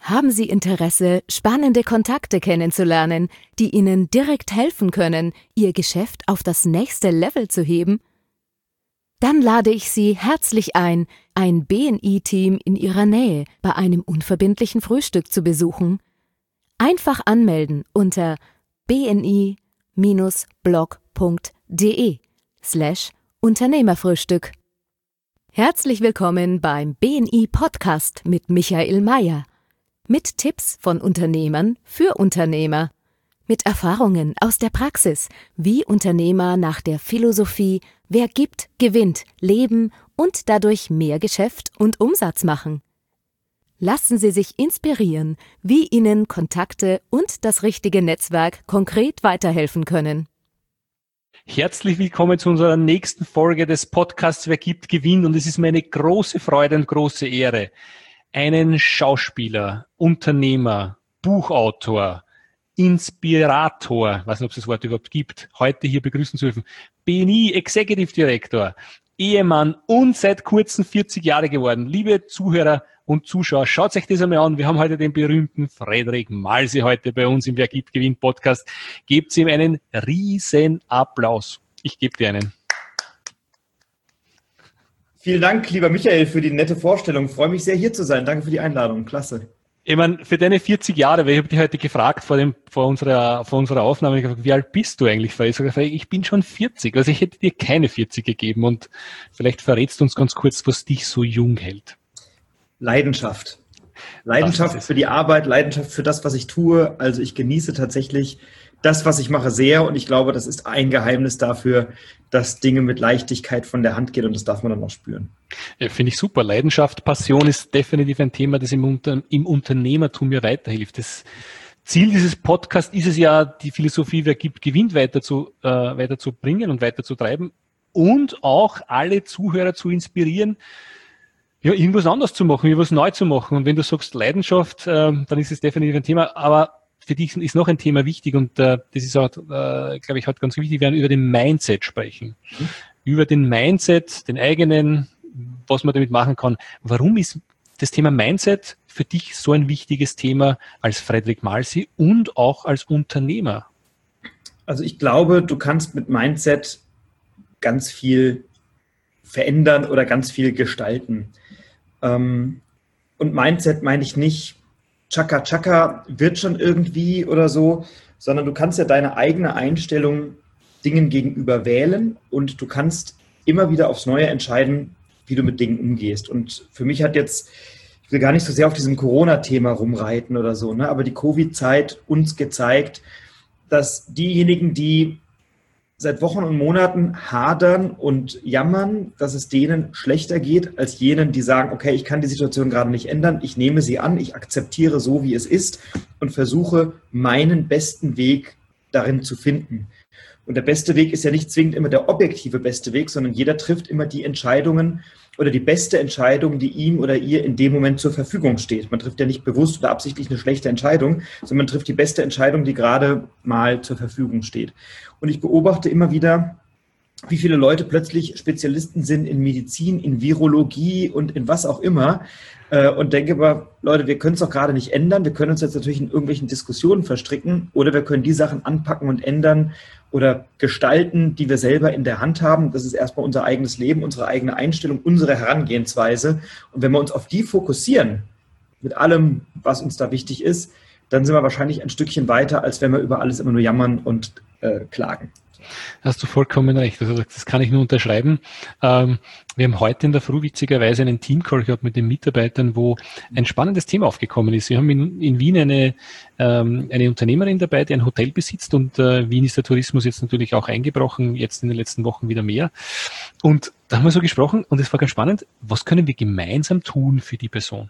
Haben Sie Interesse, spannende Kontakte kennenzulernen, die Ihnen direkt helfen können, Ihr Geschäft auf das nächste Level zu heben? Dann lade ich Sie herzlich ein BNI-Team in Ihrer Nähe bei einem unverbindlichen Frühstück zu besuchen. Einfach anmelden unter bni-blog.de/Unternehmerfrühstück. Herzlich willkommen beim BNI-Podcast mit Michael Mayer. Mit Tipps von Unternehmern für Unternehmer. Mit Erfahrungen aus der Praxis, wie Unternehmer nach der Philosophie „Wer gibt, gewinnt" leben und dadurch mehr Geschäft und Umsatz machen. Lassen Sie sich inspirieren, wie Ihnen Kontakte und das richtige Netzwerk konkret weiterhelfen können. Herzlich willkommen zu unserer nächsten Folge des Podcasts Wer gibt, gewinnt. Und es ist mir eine große Freude und große Ehre, einen Schauspieler, Unternehmer, Buchautor, Inspirator, ich weiß nicht, ob es das Wort überhaupt gibt, heute hier begrüßen zu dürfen, BNI Executive Director, Ehemann und seit kurzem 40 Jahre geworden. Liebe Zuhörer und Zuschauer, schaut euch das einmal an. Wir haben heute den berühmten Fredrik Malsi heute bei uns im Wer gibt, gewinnt Podcast. Gebt ihm einen riesen Applaus. Ich gebe dir einen. Vielen Dank, lieber Michael, für die nette Vorstellung. Ich freue mich sehr, hier zu sein. Danke für die Einladung. Klasse. Ich meine, für deine 40 Jahre, weil ich habe dich heute gefragt vor unserer Aufnahme, ich habe gefragt, wie alt bist du eigentlich? Ich sage, ich bin schon 40. Also ich hätte dir keine 40 gegeben und vielleicht verrätst du uns ganz kurz, was dich so jung hält. Leidenschaft. Leidenschaft für die Arbeit, Leidenschaft für das, was ich tue. Also ich genieße tatsächlich das, was ich mache, sehr. Und ich glaube, das ist ein Geheimnis dafür, dass Dinge mit Leichtigkeit von der Hand gehen. Und das darf man dann auch spüren. Ja, finde ich super. Leidenschaft, Passion ist definitiv ein Thema, das im Unternehmertum mir weiterhilft. Das Ziel dieses Podcasts ist es ja, die Philosophie Wer gibt, gewinnt weiterzubringen und weiterzutreiben und auch alle Zuhörer zu inspirieren, ja, irgendwas anders zu machen, irgendwas neu zu machen. Und wenn du sagst Leidenschaft, dann ist es definitiv ein Thema. Aber für dich ist noch ein Thema wichtig und das ist auch, glaube ich, heute ganz wichtig. Wir werden über den Mindset sprechen. Über den Mindset, den eigenen, was man damit machen kann. Warum ist das Thema Mindset für dich so ein wichtiges Thema als Fredrik Malsi und auch als Unternehmer? Also ich glaube, du kannst mit Mindset ganz viel verändern oder ganz viel gestalten. Und Mindset meine ich nicht, Chaka Chaka wird schon irgendwie oder so, sondern du kannst ja deine eigene Einstellung Dingen gegenüber wählen und du kannst immer wieder aufs Neue entscheiden, wie du mit Dingen umgehst. Und für mich hat jetzt, ich will gar nicht so sehr auf diesem Corona-Thema rumreiten oder so, ne, aber die Covid-Zeit uns gezeigt, dass diejenigen, die seit Wochen und Monaten hadern und jammern, dass es denen schlechter geht, als jenen, die sagen, okay, ich kann die Situation gerade nicht ändern, ich nehme sie an, ich akzeptiere so, wie es ist und versuche, meinen besten Weg darin zu finden. Und der beste Weg ist ja nicht zwingend immer der objektive beste Weg, sondern jeder trifft immer die Entscheidungen oder die beste Entscheidung, die ihm oder ihr in dem Moment zur Verfügung steht. Man trifft ja nicht bewusst oder absichtlich eine schlechte Entscheidung, sondern man trifft die beste Entscheidung, die gerade mal zur Verfügung steht. Und ich beobachte immer wieder, wie viele Leute plötzlich Spezialisten sind in Medizin, in Virologie und in was auch immer und denke aber, Leute, wir können es doch gerade nicht ändern. Wir können uns jetzt natürlich in irgendwelchen Diskussionen verstricken oder wir können die Sachen anpacken und ändern oder gestalten, die wir selber in der Hand haben. Das ist erstmal unser eigenes Leben, unsere eigene Einstellung, unsere Herangehensweise. Und wenn wir uns auf die fokussieren, mit allem, was uns da wichtig ist, dann sind wir wahrscheinlich ein Stückchen weiter, als wenn wir über alles immer nur jammern und klagen. Hast du vollkommen recht. Also das kann ich nur unterschreiben. Wir haben heute in der Früh witzigerweise einen Teamcall gehabt mit den Mitarbeitern, wo ein spannendes Thema aufgekommen ist. Wir haben in Wien eine Unternehmerin dabei, die ein Hotel besitzt und Wien ist der Tourismus jetzt natürlich auch eingebrochen, jetzt in den letzten Wochen wieder mehr. Und da haben wir so gesprochen und es war ganz spannend, was können wir gemeinsam tun für die Person?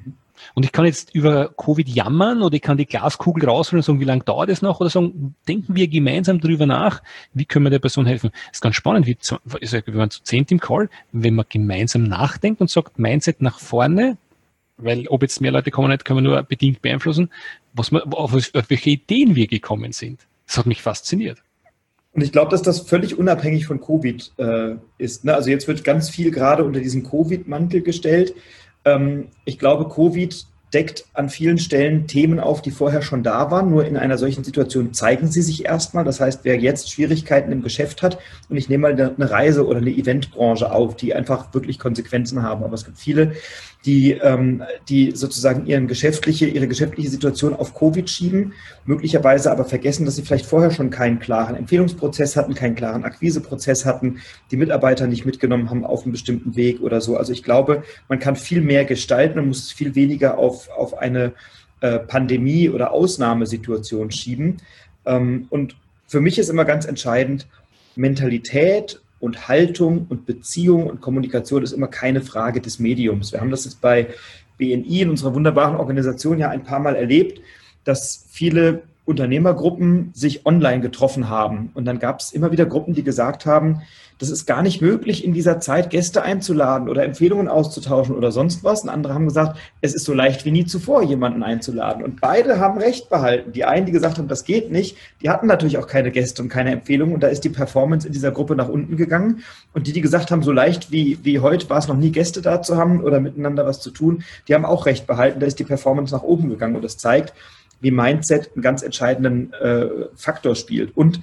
Und ich kann jetzt über Covid jammern oder ich kann die Glaskugel rausholen und sagen, wie lange dauert es noch? Oder sagen, denken wir gemeinsam darüber nach, wie können wir der Person helfen? Das ist ganz spannend, wir waren zu 10 im Call, wenn man gemeinsam nachdenkt und sagt, Mindset nach vorne, weil ob jetzt mehr Leute kommen nicht, können wir nur bedingt beeinflussen, auf welche Ideen wir gekommen sind. Das hat mich fasziniert. Und ich glaube, dass das völlig unabhängig von Covid ist. Ne? Also jetzt wird ganz viel gerade unter diesen Covid-Mantel gestellt. Ich glaube, Covid deckt an vielen Stellen Themen auf, die vorher schon da waren. Nur in einer solchen Situation zeigen sie sich erstmal. Das heißt, wer jetzt Schwierigkeiten im Geschäft hat, und ich nehme mal eine Reise- oder eine Eventbranche auf, die einfach wirklich Konsequenzen haben. Aber es gibt viele, die sozusagen ihre geschäftliche Situation auf Covid schieben, möglicherweise aber vergessen, dass sie vielleicht vorher schon keinen klaren Empfehlungsprozess hatten, keinen klaren Akquiseprozess hatten, die Mitarbeiter nicht mitgenommen haben auf einen bestimmten Weg oder so. Also ich glaube, man kann viel mehr gestalten und muss viel weniger auf eine Pandemie- oder Ausnahmesituation schieben. Und für mich ist immer ganz entscheidend, Mentalität und Haltung und Beziehung und Kommunikation ist immer keine Frage des Mediums. Wir haben das jetzt bei BNI in unserer wunderbaren Organisation ja ein paar Mal erlebt, dass viele Unternehmergruppen sich online getroffen haben. Und dann gab es immer wieder Gruppen, die gesagt haben, das ist gar nicht möglich, in dieser Zeit Gäste einzuladen oder Empfehlungen auszutauschen oder sonst was. Und andere haben gesagt, es ist so leicht wie nie zuvor, jemanden einzuladen. Und beide haben Recht behalten. Die einen, die gesagt haben, das geht nicht, die hatten natürlich auch keine Gäste und keine Empfehlungen. Und da ist die Performance in dieser Gruppe nach unten gegangen. Und die gesagt haben, so leicht wie heute war es noch nie, Gäste da zu haben oder miteinander was zu tun, die haben auch Recht behalten. Da ist die Performance nach oben gegangen. Und das zeigt, wie Mindset einen ganz entscheidenden Faktor spielt. Und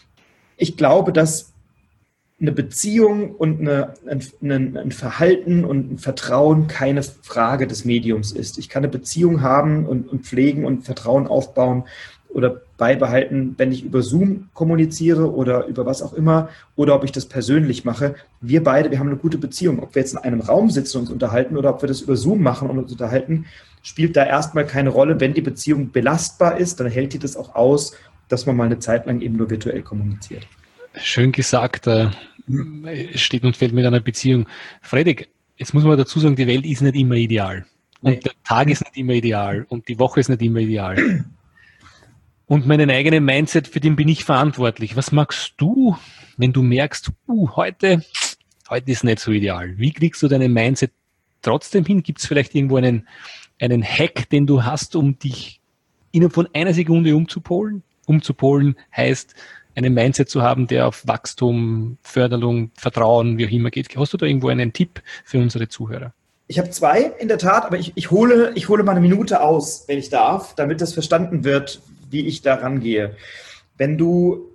ich glaube, dass eine Beziehung und ein Verhalten und ein Vertrauen keine Frage des Mediums ist. Ich kann eine Beziehung haben und pflegen und Vertrauen aufbauen oder beibehalten, wenn ich über Zoom kommuniziere oder über was auch immer oder ob ich das persönlich mache. Wir beide, wir haben eine gute Beziehung. Ob wir jetzt in einem Raum sitzen und uns unterhalten oder ob wir das über Zoom machen und uns unterhalten, spielt da erstmal keine Rolle. Wenn die Beziehung belastbar ist, dann hält die das auch aus, dass man mal eine Zeit lang eben nur virtuell kommuniziert. Schön gesagt, steht und fällt mit einer Beziehung. Fredrik, jetzt muss man dazu sagen, die Welt ist nicht immer ideal. Und der Tag ist nicht immer ideal. Und die Woche ist nicht immer ideal. Und meinen eigenen Mindset, für den bin ich verantwortlich. Was magst du, wenn du merkst, heute ist nicht so ideal? Wie kriegst du deinen Mindset trotzdem hin? Gibt es vielleicht irgendwo einen Hack, den du hast, um dich innerhalb von einer Sekunde umzupolen? Umzupolen heißt, einen Mindset zu haben, der auf Wachstum, Förderung, Vertrauen, wie auch immer geht. Hast du da irgendwo einen Tipp für unsere Zuhörer? Ich habe zwei in der Tat, aber ich hole mal eine Minute aus, wenn ich darf, damit das verstanden wird, wie ich da rangehe. Wenn du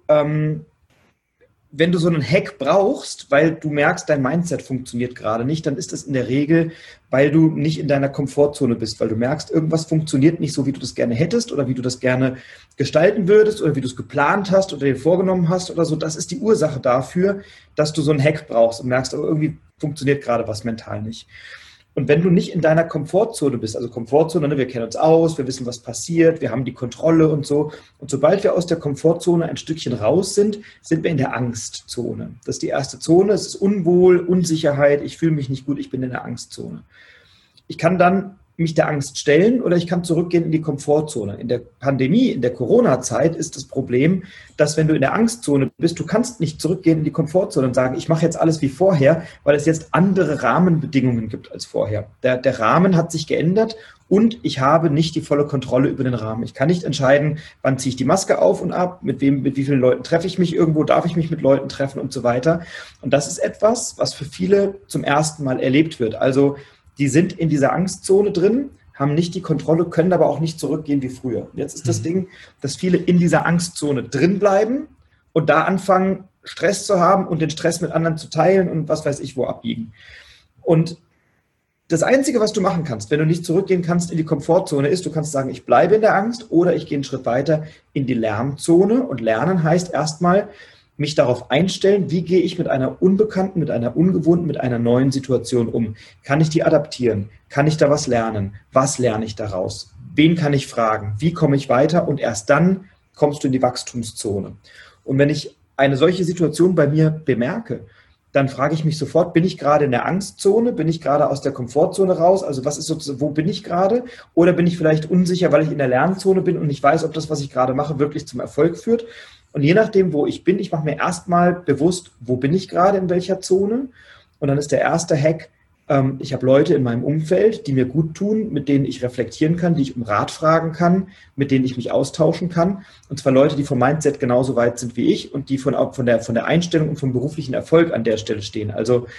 so einen Hack brauchst, weil du merkst, dein Mindset funktioniert gerade nicht, dann ist das in der Regel, weil du nicht in deiner Komfortzone bist, weil du merkst, irgendwas funktioniert nicht so, wie du das gerne hättest oder wie du das gerne gestalten würdest oder wie du es geplant hast oder dir vorgenommen hast oder so. Das ist die Ursache dafür, dass du so einen Hack brauchst und merkst, aber irgendwie funktioniert gerade was mental nicht. Und wenn du nicht in deiner Komfortzone bist, also Komfortzone, wir kennen uns aus, wir wissen, was passiert, wir haben die Kontrolle und so. Und sobald wir aus der Komfortzone ein Stückchen raus sind, sind wir in der Angstzone. Das ist die erste Zone, es ist Unwohl, Unsicherheit, ich fühle mich nicht gut, ich bin in der Angstzone. Ich kann dann mich der Angst stellen oder ich kann zurückgehen in die Komfortzone. In der Pandemie, in der Corona-Zeit ist das Problem, dass wenn du in der Angstzone bist, du kannst nicht zurückgehen in die Komfortzone und sagen, ich mache jetzt alles wie vorher, weil es jetzt andere Rahmenbedingungen gibt als vorher. Der Rahmen hat sich geändert und ich habe nicht die volle Kontrolle über den Rahmen. Ich kann nicht entscheiden, wann ziehe ich die Maske auf und ab, mit wie vielen Leuten treffe ich mich irgendwo, darf ich mich mit Leuten treffen und so weiter. Und das ist etwas, was für viele zum ersten Mal erlebt wird. Also die sind in dieser Angstzone drin, haben nicht die Kontrolle, können aber auch nicht zurückgehen wie früher. Jetzt ist das Ding, dass viele in dieser Angstzone drin bleiben und da anfangen, Stress zu haben und den Stress mit anderen zu teilen und was weiß ich wo abbiegen. Und das Einzige, was du machen kannst, wenn du nicht zurückgehen kannst in die Komfortzone, ist, du kannst sagen, ich bleibe in der Angst oder ich gehe einen Schritt weiter in die Lernzone. Und Lernen heißt erstmal, mich darauf einstellen, wie gehe ich mit einer unbekannten, mit einer ungewohnten, mit einer neuen Situation um? Kann ich die adaptieren? Kann ich da was lernen? Was lerne ich daraus? Wen kann ich fragen? Wie komme ich weiter? Und erst dann kommst du in die Wachstumszone. Und wenn ich eine solche Situation bei mir bemerke, dann frage ich mich sofort, bin ich gerade in der Angstzone? Bin ich gerade aus der Komfortzone raus? Also was ist sozusagen, wo bin ich gerade? Oder bin ich vielleicht unsicher, weil ich in der Lernzone bin und nicht weiß, ob das, was ich gerade mache, wirklich zum Erfolg führt? Und je nachdem, wo ich bin, ich mache mir erstmal bewusst, wo bin ich gerade, in welcher Zone. Und dann ist der erste Hack, ich habe Leute in meinem Umfeld, die mir gut tun, mit denen ich reflektieren kann, die ich um Rat fragen kann, mit denen ich mich austauschen kann. Und zwar Leute, die vom Mindset genauso weit sind wie ich und die von der Einstellung und vom beruflichen Erfolg an der Stelle stehen. Also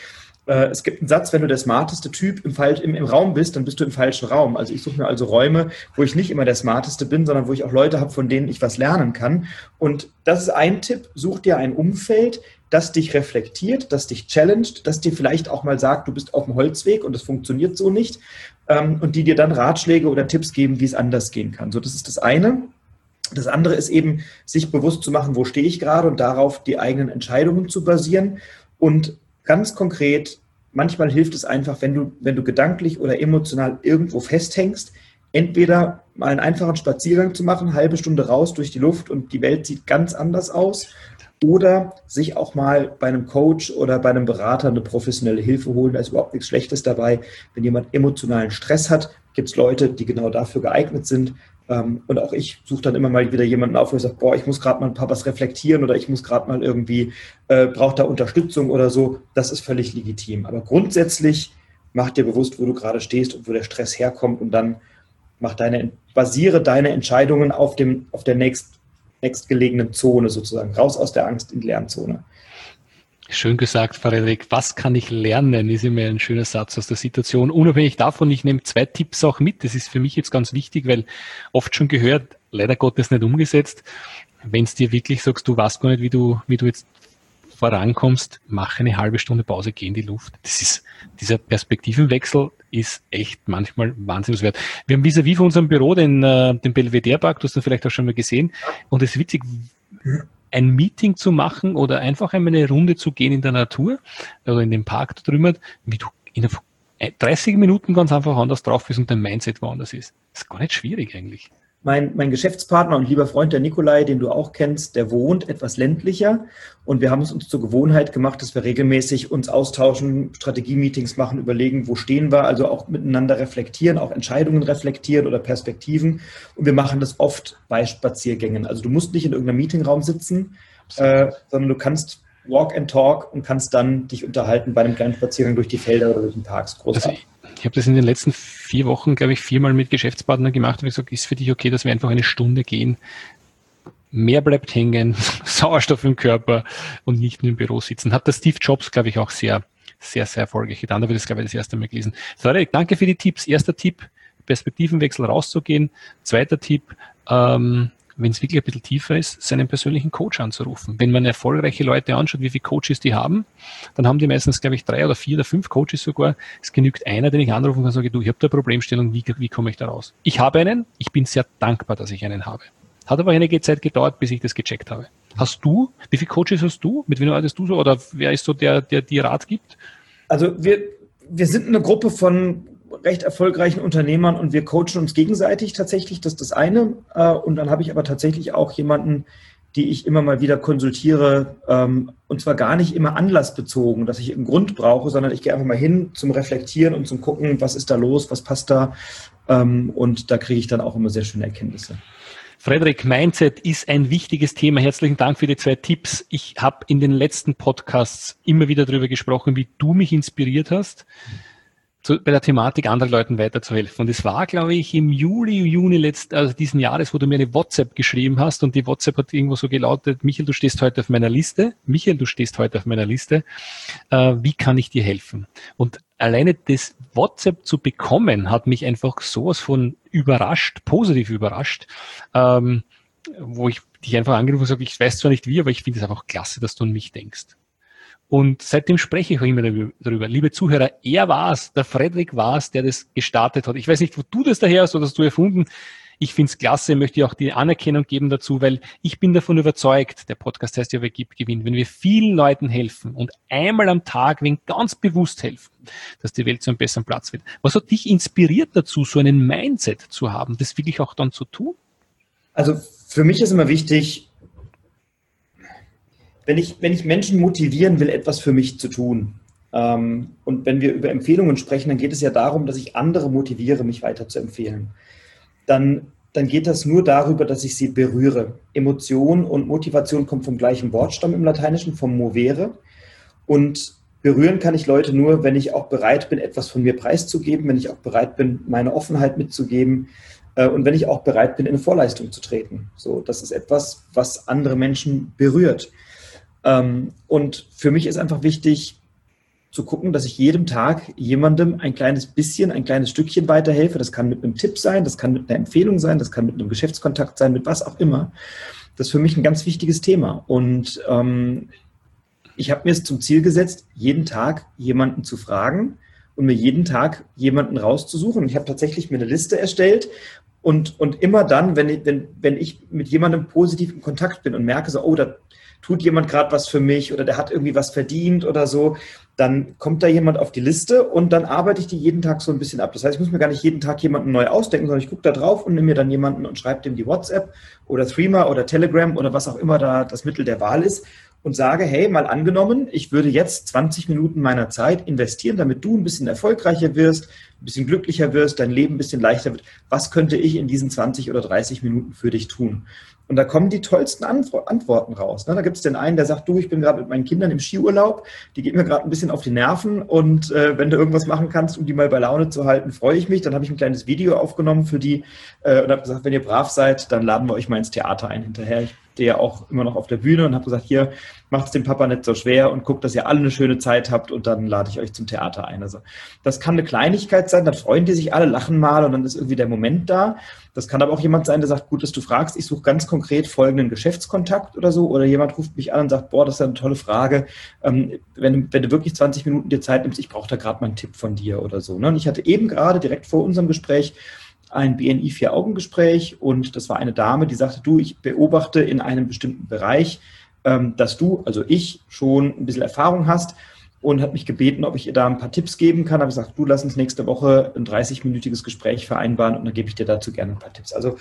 Es gibt einen Satz, wenn du der smarteste Typ im Raum bist, dann bist du im falschen Raum. Also ich suche mir also Räume, wo ich nicht immer der smarteste bin, sondern wo ich auch Leute habe, von denen ich was lernen kann. Und das ist ein Tipp, such dir ein Umfeld, das dich reflektiert, das dich challenged, das dir vielleicht auch mal sagt, du bist auf dem Holzweg und das funktioniert so nicht, und die dir dann Ratschläge oder Tipps geben, wie es anders gehen kann. So, das ist das eine. Das andere ist eben, sich bewusst zu machen, wo stehe ich gerade und darauf die eigenen Entscheidungen zu basieren. Und ganz konkret, manchmal hilft es einfach, wenn du gedanklich oder emotional irgendwo festhängst, entweder mal einen einfachen Spaziergang zu machen, eine halbe Stunde raus durch die Luft und die Welt sieht ganz anders aus, oder sich auch mal bei einem Coach oder bei einem Berater eine professionelle Hilfe holen. Da ist überhaupt nichts Schlechtes dabei. Wenn jemand emotionalen Stress hat, gibt es Leute, die genau dafür geeignet sind. Und auch ich suche dann immer mal wieder jemanden auf, wo ich sage, ich muss gerade mal ein paar was reflektieren oder ich muss gerade mal irgendwie, brauche da Unterstützung oder so. Das ist völlig legitim. Aber grundsätzlich mach dir bewusst, wo du gerade stehst und wo der Stress herkommt, und dann basiere deine Entscheidungen auf der nächstgelegenen Zone sozusagen. Raus aus der Angst in die Lernzone. Schön gesagt, Frederik. Was kann ich lernen, ist immer ein schöner Satz aus der Situation. Unabhängig davon, ich nehme 2 Tipps auch mit. Das ist für mich jetzt ganz wichtig, weil oft schon gehört, leider Gottes nicht umgesetzt. Wenn es dir wirklich sagst, du weißt gar nicht, wie du jetzt vorankommst, mach eine halbe Stunde Pause, geh in die Luft. Dieser Perspektivenwechsel ist echt manchmal wahnsinnig. Wir haben vis-à-vis von unserem Büro den Belvedere Park, du hast das vielleicht auch schon mal gesehen. Und es ist witzig, ein Meeting zu machen oder einfach einmal eine Runde zu gehen in der Natur oder in dem Park da drüben, wie du in 30 Minuten ganz einfach anders drauf bist und dein Mindset woanders ist. Das ist gar nicht schwierig eigentlich. Mein Geschäftspartner und lieber Freund, der Nikolai, den du auch kennst, der wohnt etwas ländlicher, und wir haben es uns zur Gewohnheit gemacht, dass wir regelmäßig uns austauschen, Strategie-Meetings machen, überlegen, wo stehen wir, also auch miteinander reflektieren, auch Entscheidungen reflektieren oder Perspektiven, und wir machen das oft bei Spaziergängen. Also du musst nicht in irgendeinem Meetingraum sitzen, sondern du kannst walk and talk und kannst dann dich unterhalten bei einem kleinen Spaziergang durch die Felder oder durch den Park. Großartig. Ich habe das in den letzten 4 Wochen, glaube ich, 4-mal mit Geschäftspartnern gemacht und ich gesagt, ist für dich okay, dass wir einfach eine Stunde gehen? Mehr bleibt hängen, Sauerstoff im Körper und nicht nur im Büro sitzen. Hat der Steve Jobs, glaube ich, auch sehr, sehr, sehr erfolgreich getan. Da habe ich das, glaube ich, das erste Mal gelesen. Frederik, danke für die Tipps. Erster Tipp, Perspektivenwechsel rauszugehen. Zweiter Tipp, wenn es wirklich ein bisschen tiefer ist, seinen persönlichen Coach anzurufen. Wenn man erfolgreiche Leute anschaut, wie viele Coaches die haben, dann haben die meistens, glaube ich, 3 oder 4 oder 5 Coaches sogar. Es genügt einer, den ich anrufen kann und sage, du, ich habe da eine Problemstellung, wie komme ich da raus? Ich habe einen, ich bin sehr dankbar, dass ich einen habe. Hat aber einige Zeit gedauert, bis ich das gecheckt habe. Wie viele Coaches hast du? Mit wem arbeitest du so? Oder wer ist so der dir Rat gibt? Also wir sind eine Gruppe von recht erfolgreichen Unternehmern und wir coachen uns gegenseitig tatsächlich, das ist das eine. Und dann habe ich aber tatsächlich auch jemanden, die ich immer mal wieder konsultiere, und zwar gar nicht immer anlassbezogen, dass ich einen Grund brauche, sondern ich gehe einfach mal hin zum Reflektieren und zum Gucken, was ist da los, was passt da, und da kriege ich dann auch immer sehr schöne Erkenntnisse. Frederik, Mindset ist ein wichtiges Thema. Herzlichen Dank für die 2 Tipps. Ich habe in den letzten Podcasts immer wieder darüber gesprochen, wie du mich inspiriert hast, bei der Thematik anderen Leuten weiterzuhelfen. Und es war, glaube ich, im Juni diesen Jahres, wo du mir eine WhatsApp geschrieben hast, und die WhatsApp hat irgendwo so gelautet: Michael, du stehst heute auf meiner Liste. Wie kann ich dir helfen? Und alleine das WhatsApp zu bekommen, hat mich einfach sowas von überrascht, positiv überrascht, wo ich dich einfach angerufen habe und sage, ich weiß zwar nicht wie, aber ich finde es einfach klasse, dass du an mich denkst. Und seitdem spreche ich auch immer darüber. Liebe Zuhörer, der Frederik war es, der das gestartet hat. Ich weiß nicht, wo du das daher hast oder hast du erfunden. Ich finde es klasse, möchte dir auch die Anerkennung geben dazu, weil ich bin davon überzeugt, der Podcast heißt ja, wer gibt, gewinnt. Wenn wir vielen Leuten helfen und einmal am Tag, wenn ganz bewusst helfen, dass die Welt zu einem besseren Platz wird. Was hat dich inspiriert dazu, so einen Mindset zu haben, das wirklich auch dann zu tun? Also für mich ist immer wichtig, wenn ich Menschen motivieren will, etwas für mich zu tun, und wenn wir über Empfehlungen sprechen, dann geht es ja darum, dass ich andere motiviere, mich weiter zu empfehlen. Dann geht das nur darüber, dass ich sie berühre. Emotion und Motivation kommt vom gleichen Wortstamm im Lateinischen, vom movere. Und berühren kann ich Leute nur, wenn ich auch bereit bin, etwas von mir preiszugeben, wenn ich auch bereit bin, meine Offenheit mitzugeben, und wenn ich auch bereit bin, in eine Vorleistung zu treten. So, das ist etwas, was andere Menschen berührt. Und für mich ist einfach wichtig, zu gucken, dass ich jedem Tag jemandem ein kleines Stückchen weiterhelfe. Das kann mit einem Tipp sein, das kann mit einer Empfehlung sein, das kann mit einem Geschäftskontakt sein, mit was auch immer. Das ist für mich ein ganz wichtiges Thema. Und ich habe mir es zum Ziel gesetzt, jeden Tag jemanden zu fragen und mir jeden Tag jemanden rauszusuchen. Und ich habe tatsächlich mir eine Liste erstellt und immer dann, wenn ich mit jemandem positiv in Kontakt bin und merke so, oh, da tut jemand gerade was für mich oder der hat irgendwie was verdient oder so, dann kommt da jemand auf die Liste und dann arbeite ich die jeden Tag so ein bisschen ab. Das heißt, ich muss mir gar nicht jeden Tag jemanden neu ausdenken, sondern ich gucke da drauf und nehme mir dann jemanden und schreibe dem die WhatsApp oder Threema oder Telegram oder was auch immer da das Mittel der Wahl ist und sage, hey, mal angenommen, ich würde jetzt 20 Minuten meiner Zeit investieren, damit du ein bisschen erfolgreicher wirst, ein bisschen glücklicher wirst, dein Leben ein bisschen leichter wird. Was könnte ich in diesen 20 oder 30 Minuten für dich tun? Und da kommen die tollsten Antworten raus. Da gibt es den einen, der sagt, du, ich bin gerade mit meinen Kindern im Skiurlaub, die gehen mir gerade ein bisschen auf die Nerven und wenn du irgendwas machen kannst, um die mal bei Laune zu halten, freue ich mich. Dann habe ich ein kleines Video aufgenommen für die und habe gesagt, wenn ihr brav seid, dann laden wir euch mal ins Theater ein hinterher. Ich stehe ja auch immer noch auf der Bühne und habe gesagt, hier, macht es dem Papa nicht so schwer und guckt, dass ihr alle eine schöne Zeit habt und dann lade ich euch zum Theater ein. Also das kann eine Kleinigkeit sein, dann freuen die sich alle, lachen mal und dann ist irgendwie der Moment da. Das kann aber auch jemand sein, der sagt, gut, dass du fragst, ich suche ganz konkret folgenden Geschäftskontakt oder so. Oder jemand ruft mich an und sagt, boah, das ist ja eine tolle Frage. Wenn du wirklich 20 Minuten dir Zeit nimmst, ich brauche da gerade mal einen Tipp von dir oder so. Und ich hatte eben gerade direkt vor unserem Gespräch ein BNI 4-Augen-Gespräch und das war eine Dame, die sagte, du, ich beobachte in einem bestimmten Bereich, dass du, also ich, schon ein bisschen Erfahrung hast und hat mich gebeten, ob ich ihr da ein paar Tipps geben kann. Da habe ich gesagt, du, lass uns nächste Woche ein 30-minütiges Gespräch vereinbaren und dann gebe ich dir dazu gerne ein paar Tipps. Also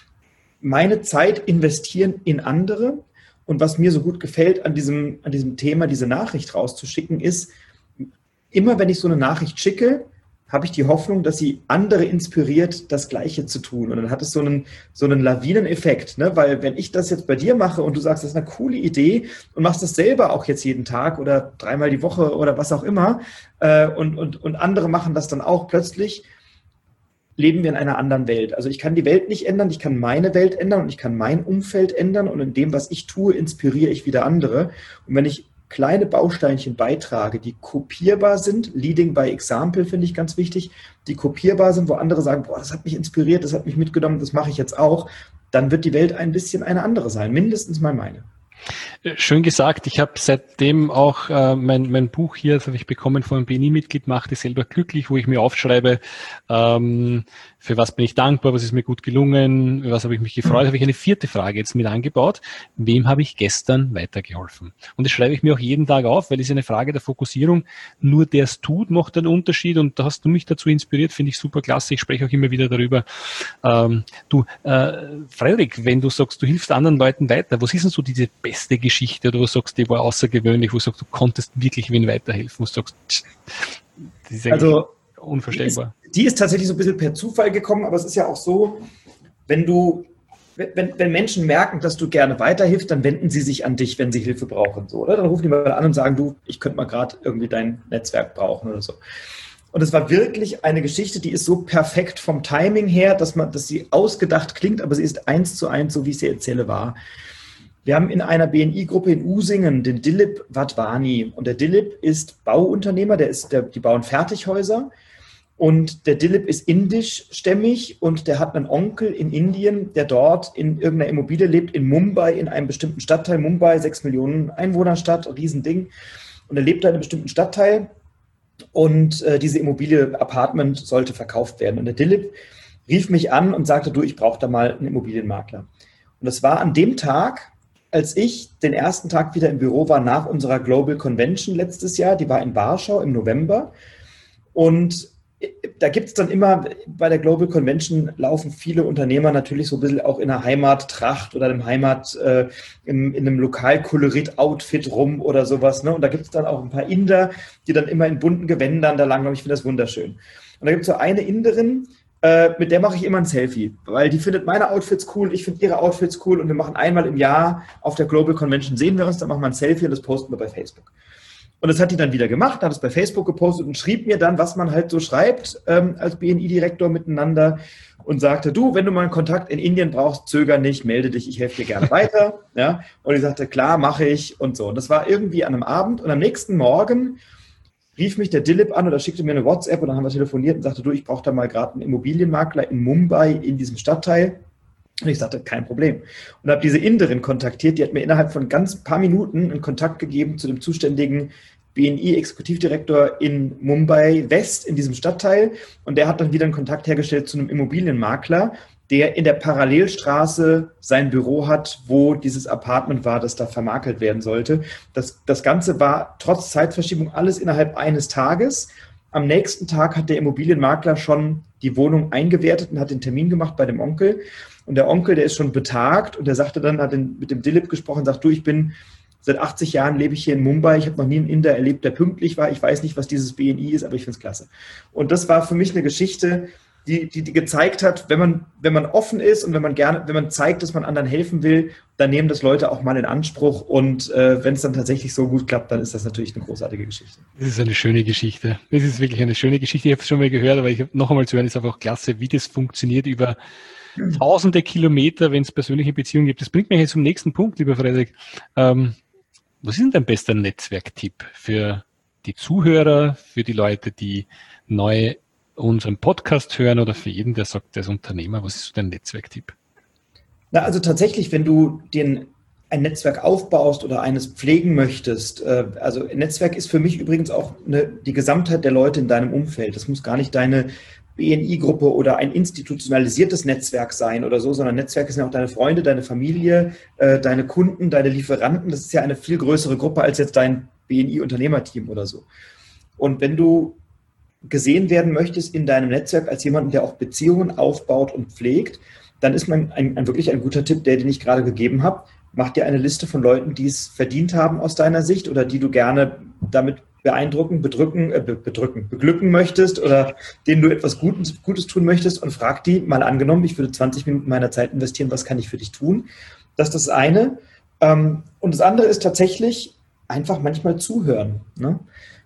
meine Zeit investieren in andere und was mir so gut gefällt an diesem Thema, diese Nachricht rauszuschicken, ist, immer wenn ich so eine Nachricht schicke, habe ich die Hoffnung, dass sie andere inspiriert, das Gleiche zu tun. Und dann hat es so einen Lawineneffekt, ne? Weil wenn ich das jetzt bei dir mache und du sagst, das ist eine coole Idee und machst das selber auch jetzt jeden Tag oder 3-mal die Woche oder was auch immer und andere machen das dann auch, plötzlich leben wir in einer anderen Welt. Also ich kann die Welt nicht ändern, ich kann meine Welt ändern und ich kann mein Umfeld ändern und in dem, was ich tue, inspiriere ich wieder andere. Und wenn ich kleine Bausteinchen beitrage, die kopierbar sind. Leading by Example finde ich ganz wichtig. Die kopierbar sind, wo andere sagen, boah, das hat mich inspiriert, das hat mich mitgenommen, das mache ich jetzt auch. Dann wird die Welt ein bisschen eine andere sein, mindestens mal meine. Schön gesagt. Ich habe seitdem auch mein Buch hier, das habe ich bekommen von einem BNI-Mitglied, Mach dich selber glücklich, wo ich mir aufschreibe, für was bin ich dankbar, was ist mir gut gelungen, über was habe ich mich gefreut, habe ich eine 4. Frage jetzt mit angebaut. Wem habe ich gestern weitergeholfen? Und das schreibe ich mir auch jeden Tag auf, weil es ist eine Frage der Fokussierung. Nur der es tut, macht einen Unterschied und da hast du mich dazu inspiriert, finde ich super klasse. Ich spreche auch immer wieder darüber. Frederik, wenn du sagst, du hilfst anderen Leuten weiter, was ist denn so diese beste Geschichte oder wo du sagst, die war außergewöhnlich, wo du sagst, du konntest wirklich wen weiterhelfen, wo du sagst, das ist eigentlich unvorstellbar. Die ist tatsächlich so ein bisschen per Zufall gekommen, aber es ist ja auch so, wenn Menschen merken, dass du gerne weiterhilfst, dann wenden sie sich an dich, wenn sie Hilfe brauchen. So, oder? Dann rufen die mal an und sagen, du, ich könnte mal gerade irgendwie dein Netzwerk brauchen oder so. Und es war wirklich eine Geschichte, die ist so perfekt vom Timing her, dass sie ausgedacht klingt, aber sie ist 1:1, so wie ich sie erzähle, wahr. Wir haben in einer BNI-Gruppe in Usingen den Dilip Wadhwani. Und der Dilip ist Bauunternehmer, die bauen Fertighäuser. Und der Dilip ist indischstämmig und der hat einen Onkel in Indien, der dort in irgendeiner Immobilie lebt, in Mumbai, in einem bestimmten Stadtteil. Mumbai, 6 Millionen Einwohnerstadt, Riesending. Und er lebt da in einem bestimmten Stadtteil und diese Immobilie, Apartment, sollte verkauft werden. Und der Dilip rief mich an und sagte, du, ich brauche da mal einen Immobilienmakler. Und das war an dem Tag, als ich den ersten Tag wieder im Büro war nach unserer Global Convention letztes Jahr. Die war in Warschau im November. Und da gibt es dann immer, bei der Global Convention laufen viele Unternehmer natürlich so ein bisschen auch in einer Heimattracht oder in einem Lokalkolorit-Outfit rum oder sowas. Ne? Und da gibt es dann auch ein paar Inder, die dann immer in bunten Gewändern da langlaufen. Ich finde das wunderschön. Und da gibt es so eine Inderin, mit der mache ich immer ein Selfie, weil die findet meine Outfits cool, ich finde ihre Outfits cool und wir machen einmal im Jahr auf der Global Convention, sehen wir uns, dann machen wir ein Selfie und das posten wir bei Facebook. Und das hat die dann wieder gemacht, hat es bei Facebook gepostet und schrieb mir dann, was man halt so schreibt als BNI-Direktor miteinander und sagte, du, wenn du mal einen Kontakt in Indien brauchst, zöger nicht, melde dich, ich helfe dir gerne weiter. Ja? Und ich sagte, klar, mache ich und so. Und das war irgendwie an einem Abend und am nächsten Morgen rief mich der Dilip an oder schickte mir eine WhatsApp und dann haben wir telefoniert und sagte, du, ich brauche da mal gerade einen Immobilienmakler in Mumbai in diesem Stadtteil. Und ich sagte, kein Problem. Und habe diese Inderin kontaktiert, die hat mir innerhalb von ganz paar Minuten einen Kontakt gegeben zu dem zuständigen BNI-Exekutivdirektor in Mumbai West, in diesem Stadtteil. Und der hat dann wieder einen Kontakt hergestellt zu einem Immobilienmakler, der in der Parallelstraße sein Büro hat, wo dieses Apartment war, das da vermakelt werden sollte. Das Ganze war trotz Zeitverschiebung alles innerhalb eines Tages. Am nächsten Tag hat der Immobilienmakler schon die Wohnung eingewertet und hat den Termin gemacht bei dem Onkel. Und der Onkel, der ist schon betagt und der sagte dann, hat mit dem Dilip gesprochen, sagt, du, seit 80 Jahren lebe ich hier in Mumbai, ich habe noch nie einen Inder erlebt, der pünktlich war. Ich weiß nicht, was dieses BNI ist, aber ich finde es klasse. Und das war für mich eine Geschichte, die gezeigt hat, wenn man offen ist und wenn man zeigt, dass man anderen helfen will, dann nehmen das Leute auch mal in Anspruch. Und wenn es dann tatsächlich so gut klappt, dann ist das natürlich eine großartige Geschichte. Das ist eine schöne Geschichte. Das ist wirklich eine schöne Geschichte. Ich habe es schon mal gehört, aber ich habe noch einmal zu hören, ist einfach klasse, wie das funktioniert über tausende Kilometer, wenn es persönliche Beziehungen gibt. Das bringt mich jetzt zum nächsten Punkt, lieber Frederik. Was ist denn dein bester Netzwerktipp für die Zuhörer, für die Leute, die neu unseren Podcast hören oder für jeden, der sagt, der ist Unternehmer? Was ist so dein Netzwerktipp? Na, also tatsächlich, wenn du ein Netzwerk aufbaust oder eines pflegen möchtest, also ein Netzwerk ist für mich übrigens auch die Gesamtheit der Leute in deinem Umfeld. Das muss gar nicht deine BNI-Gruppe oder ein institutionalisiertes Netzwerk sein oder so, sondern Netzwerke sind auch deine Freunde, deine Familie, deine Kunden, deine Lieferanten. Das ist ja eine viel größere Gruppe als jetzt dein BNI-Unternehmerteam oder so. Und wenn du gesehen werden möchtest in deinem Netzwerk als jemanden, der auch Beziehungen aufbaut und pflegt, dann ist wirklich ein guter Tipp, den ich gerade gegeben habe. Mach dir eine Liste von Leuten, die es verdient haben aus deiner Sicht oder die du gerne damit beglücken möchtest oder denen du etwas Gutes tun möchtest und frag die, mal angenommen, ich würde 20 Minuten meiner Zeit investieren, was kann ich für dich tun? Das ist das eine. Und das andere ist tatsächlich einfach manchmal zuhören. Ne?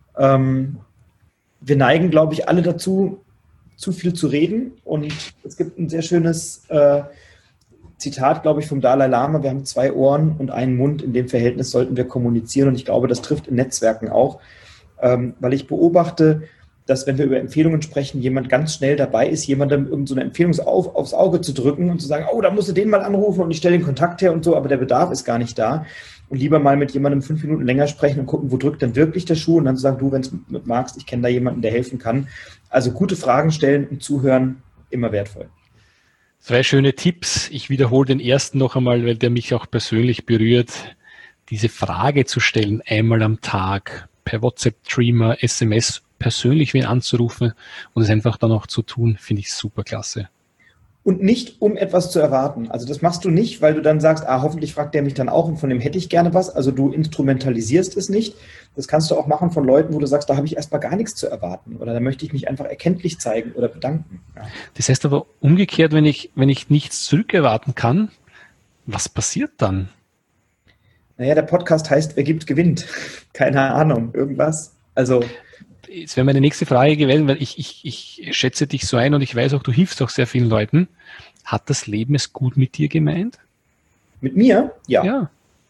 Wir neigen, glaube ich, alle dazu, zu viel zu reden. Und es gibt ein sehr schönes Zitat, glaube ich, vom Dalai Lama. Wir haben 2 Ohren und einen Mund. In dem Verhältnis sollten wir kommunizieren. Und ich glaube, das trifft in Netzwerken auch. Weil ich beobachte, dass, wenn wir über Empfehlungen sprechen, jemand ganz schnell dabei ist, jemandem irgend so eine Empfehlung aufs Auge zu drücken und zu sagen, oh, da musst du den mal anrufen und ich stelle den Kontakt her und so, aber der Bedarf ist gar nicht da. Und lieber mal mit jemandem 5 Minuten länger sprechen und gucken, wo drückt denn wirklich der Schuh und dann zu sagen, du, wenn du magst, ich kenne da jemanden, der helfen kann. Also gute Fragen stellen und zuhören, immer wertvoll. 2 schöne Tipps. Ich wiederhole den ersten noch einmal, weil der mich auch persönlich berührt. Diese Frage zu stellen, einmal am Tag, per WhatsApp-Streamer, SMS, persönlich wen anzurufen und es einfach dann auch zu tun, finde ich super klasse. Und nicht, um etwas zu erwarten. Also das machst du nicht, weil du dann sagst, hoffentlich fragt der mich dann auch und von dem hätte ich gerne was. Also du instrumentalisierst es nicht. Das kannst du auch machen von Leuten, wo du sagst, da habe ich erstmal gar nichts zu erwarten oder da möchte ich mich einfach erkenntlich zeigen oder bedanken. Ja. Das heißt aber umgekehrt, wenn ich nichts zurückerwarten kann, was passiert dann? Naja, der Podcast heißt, wer gibt, gewinnt. Keine Ahnung, irgendwas. Also jetzt wäre meine nächste Frage gewesen, weil ich schätze dich so ein und ich weiß auch, du hilfst auch sehr vielen Leuten. Hat das Leben es gut mit dir gemeint? Mit mir? Ja. Ja.